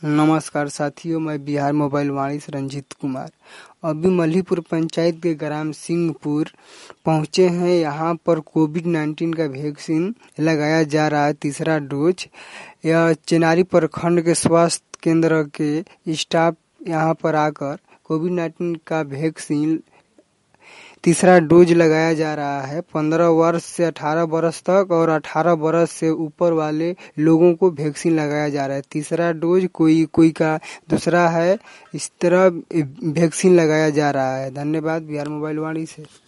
नमस्कार साथियों, मैं बिहार मोबाइल वाणी से रंजीत कुमार अभी मल्हीपुर पंचायत के ग्राम सिंहपुर पहुंचे हैं। यहाँ पर कोविड-19 का वैक्सीन लगाया जा रहा है, तीसरा डोज। यह चेनारी प्रखंड के स्वास्थ्य केंद्र के स्टाफ यहाँ पर आकर कोविड-19 का वैक्सीन तीसरा डोज लगाया जा रहा है। 15 वर्ष से 18 वर्ष तक और 18 वर्ष से ऊपर वाले लोगों को वैक्सीन लगाया जा रहा है। तीसरा डोज कोई का दूसरा है, इस तरह वैक्सीन लगाया जा रहा है। धन्यवाद बिहार मोबाइल वाणी से।